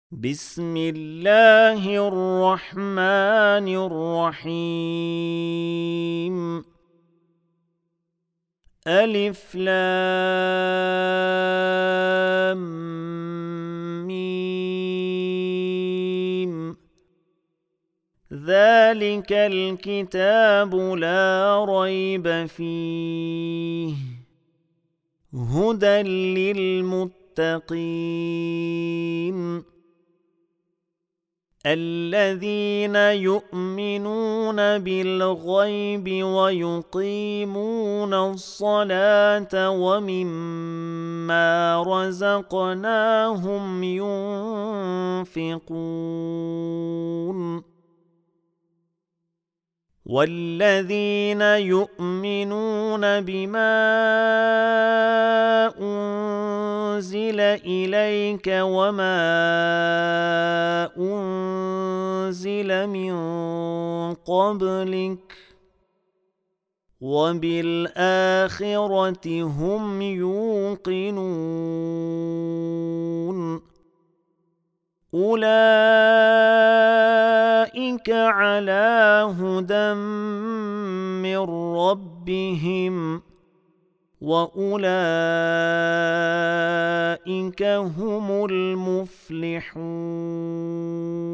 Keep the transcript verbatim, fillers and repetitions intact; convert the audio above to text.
بسم الله الرحمن الرحيم. ألف لام ميم. ذلك الكتاب لا ريب فيه هدى للمتقين الذين يؤمنون بالغيب ويقيمون الصلاة ومما رزقناهم ينفقون والذين يؤمنون بما أنزل إليك وما أنزل من قبلك وبالآخرة هم يوقنون أولئك على هدى من ربهم وأولئك هم المفلحون.